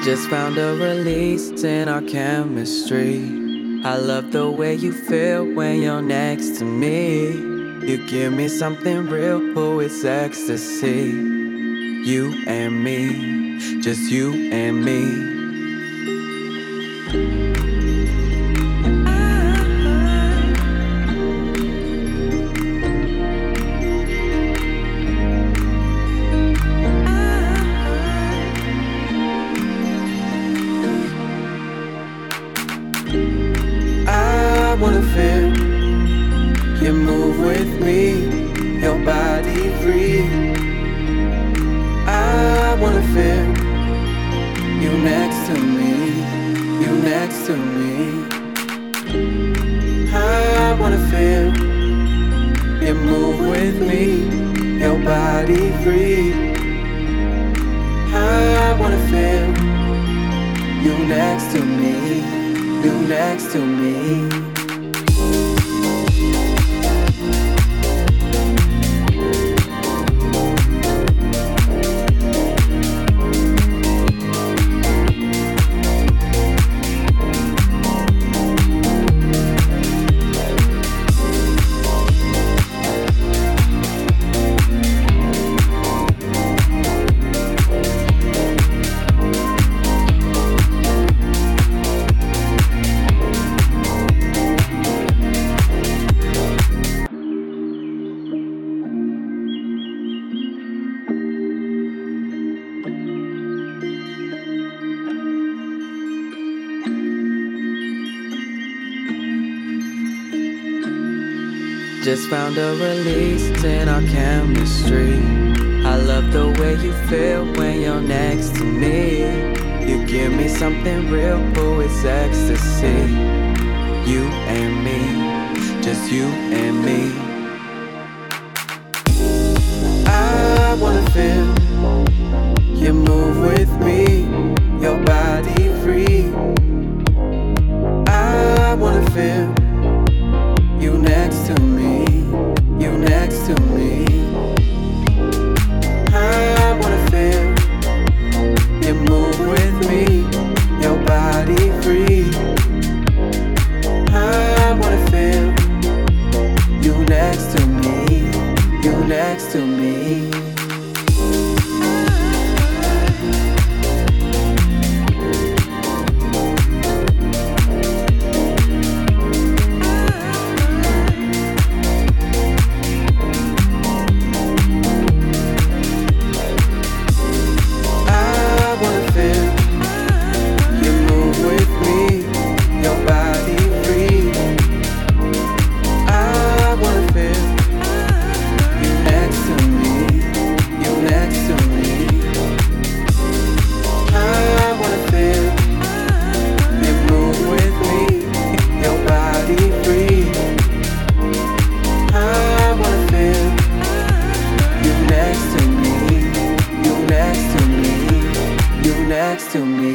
Just found a release in our chemistry. I love the way you feel when you're next to me. You give me something real, oh, it's ecstasy. You and me, just you and me. I wanna feel you move with me, your body free. I wanna feel you next to me, you next to me. I wanna feel you move with me, your body free. I wanna feel you next to me, you next to me. Just found a release in our chemistry. I love the way you feel when you're next to me. You give me something real, oh, it's ecstasy. You and me, just you and me. I wanna feel you move with me, your body free. I wanna feel you next to me, you next to me. I wanna feel you move with me, your body free. I wanna feel you next to me, you next to me. Next to me.